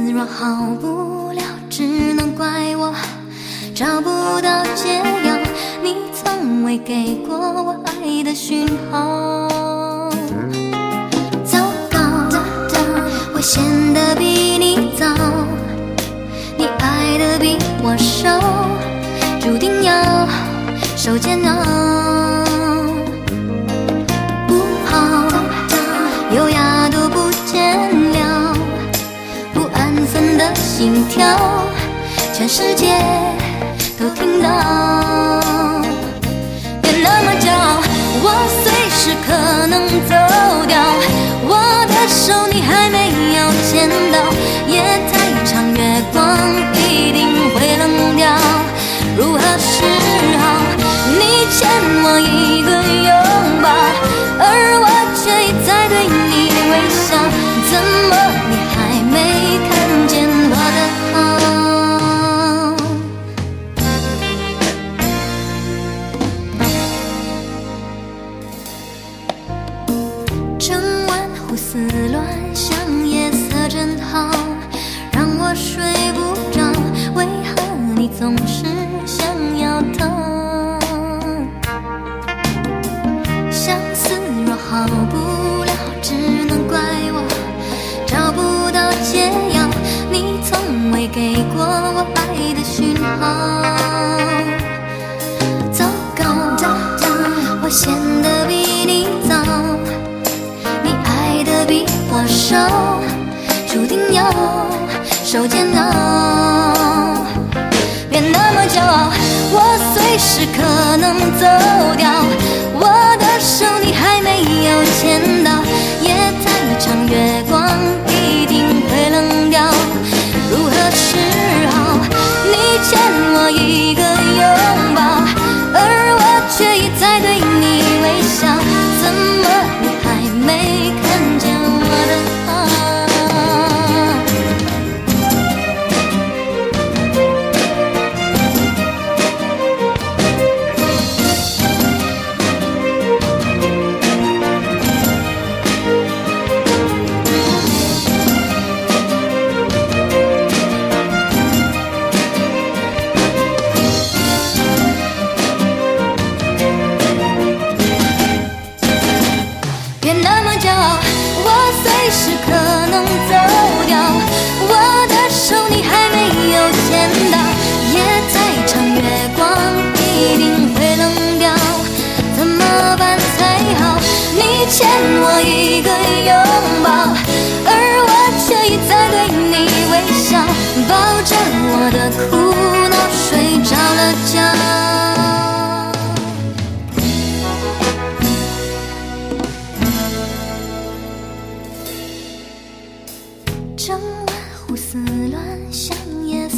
若好不了，只能怪我找不到解药。你从未给过我爱的讯号。糟糕，我陷得比你早，你爱得比我少，注定要受煎熬。不好，优雅都不见了，不安分的心跳，全世界都听到。别那么骄傲，我随时可能走掉，我的手你还没有牵到，夜太长，月光一定会冷掉。如何是好？你欠我一个拥抱，而我却一再对你微笑，怎么你还没看见我的好？整晚胡思乱想，夜色真好，让我睡不着，为何你总是想要逃？相思若好不了，只能怪我找不到解药。你从未给过我爱的讯号。糟糕，我陷得比你早，你爱得比我少，注定要受煎熬。别那么骄傲，我随时可能走掉，我的手你还没有牵到，夜太长，月光一定会冷掉。如何是好？你欠我一个拥抱，而我却一再对你微笑，怎么你还没看见我的好？别那么骄傲，我随时可能走掉，我的手你还没有牵到，夜太长，月光一定会冷掉，怎么办才好？你欠我一个拥抱，而我却一再对你微笑，抱着我的苦恼睡着了觉。整晚胡思乱想，夜